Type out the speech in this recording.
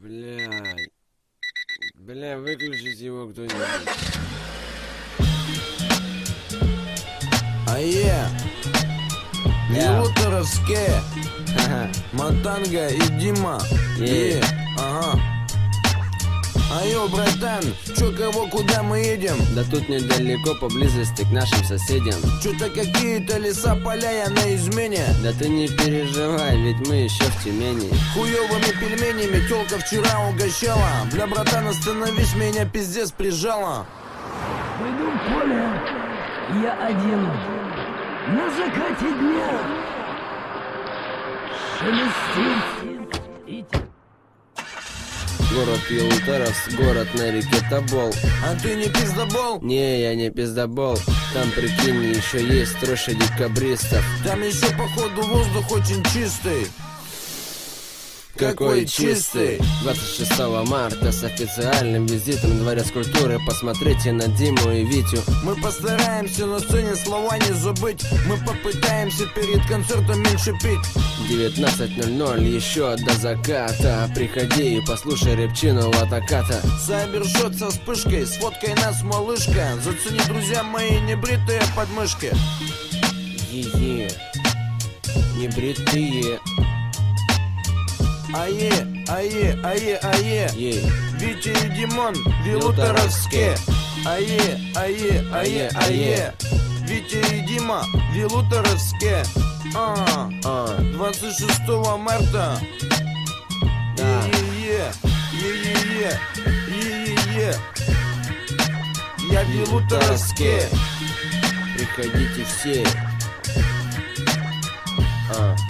Блядь. Бля, выключите его кто-нибудь. Елуторовские, Матанга и Дима. Ага. Айо, братан, чё, кого, куда мы едем? Да тут недалеко, поблизости к нашим соседям. Чё-то какие-то леса, поля, я на измене. Да ты не переживай, ведь мы еще в Тюмени. Хуёвыми пельменями тёлка вчера угощала. Бля, братан, остановись, меня пиздец прижала. Пойду в поле, я один, на закате дня. Шелестит и Город Елуторовск, город на реке Тобол. А ты не пиздобол? Не, я не пиздобол. Там, прикинь, еще есть роща декабристов. Там еще, походу, воздух очень чистый. Какой чистый! 26 марта с официальным визитом в Дворец культуры. Посмотрите на Диму и Витю. Мы постараемся на сцене слова не забыть. Мы попытаемся перед концертом меньше пить. 19:00, еще до заката. Приходи и послушай репчину Ватаката. Сайбершот со вспышкой, сфоткай нас, малышка. Зацени, друзья мои, небритые подмышки. Е-е, небритые. Ае, ае, ае, ае. Ей. Витя и Димон в Елуторовске. Ае, ае, ае, ае. Витя и Дима в Елуторовске. 26 марта. Да. Е-е-е, е-е-е, е-е-е. Я в Елуторовске. Приходите все.